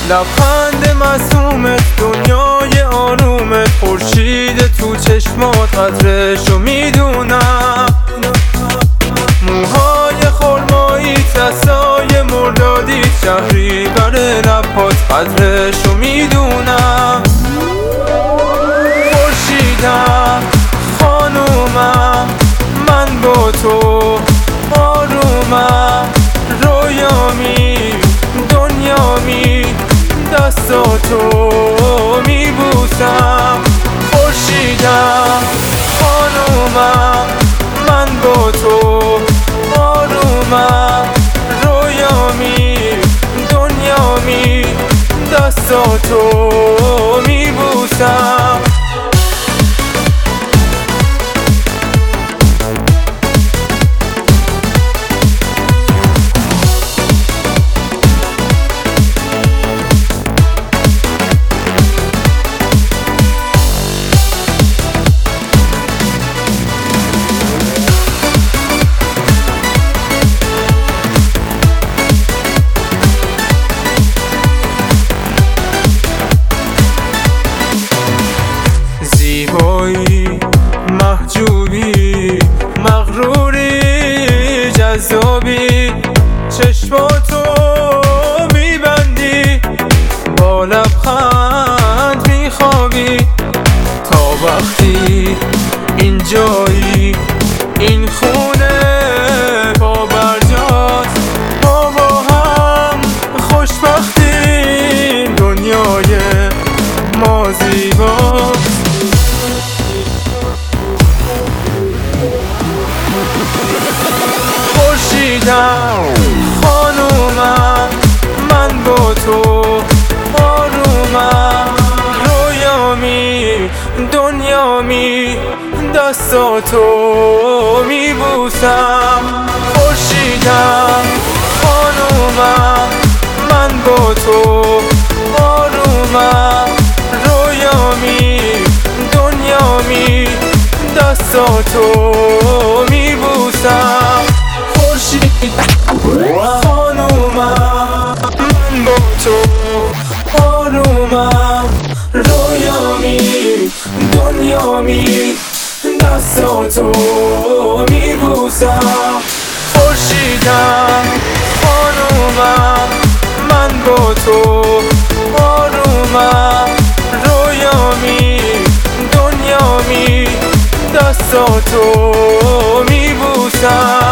لبخند معصومت، دنیای آرومت، خورشید تو چشمات، قدرشو میدونم. موهای خرمایی، دستای مردادی، شهری بر لبات، قدرشو میدونم. خورشیدم، خانومم، من با تو آرومم، رویامی، دنیامی، دستاتو میبوسم. خورشیدم، خانومم، من با تو آرومم، رویامی، دنیامی، دستاتو میبوسم. زیبایی، محجوبی، مغروری، جذابی، چشماتو میبندی، با لبخند میخوابی. تا وقتی اینجایی، این خونه پا برجاست، ما با هم خوشبختیم، دنیای ما زیباست. خورشیدم، خانومم، من با تو آرومم، رویامی، دنیامی، دستاتو میبوسم. خورشیدم، خانومم، من با تو آرومم، رویامی، دنیامی، دستاتو میبوسم. خانومم، من با تو آرومم، رویامی، دنیامی، دستاتو میبوسم. خورشیدم، خانومم، من با تو آرومم، رویامی، دنیامی، دستاتو میبوسم.